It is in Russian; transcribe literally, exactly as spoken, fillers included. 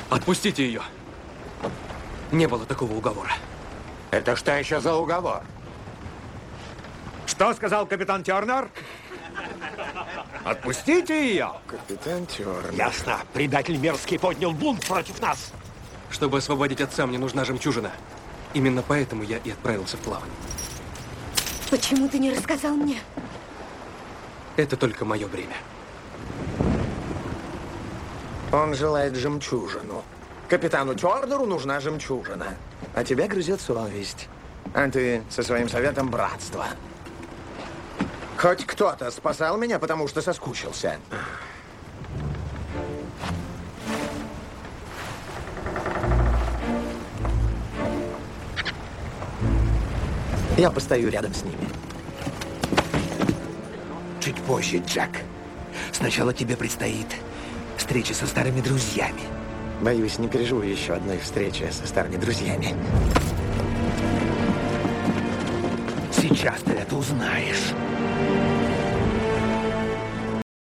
Отпустите ее. Не было такого уговора. Это что еще за уговор? Что сказал капитан Тернер? Отпустите ее! Капитан Тернер. Ясно. Предатель мерзкий поднял бунт против нас. Чтобы освободить отца, мне нужна жемчужина. Именно поэтому я и отправился в плавание. Почему ты не рассказал мне? Это только мое бремя. Он желает жемчужину. Капитану Тернеру нужна жемчужина. А тебя грызет совесть. А ты со своим советом братства. Хоть кто-то спасал меня, потому что соскучился. Я постою рядом с ними. Чуть позже, Джек. Сначала тебе предстоит встреча со старыми друзьями. Боюсь, не переживу еще одной встречи со старыми друзьями. Сейчас ты это узнаешь.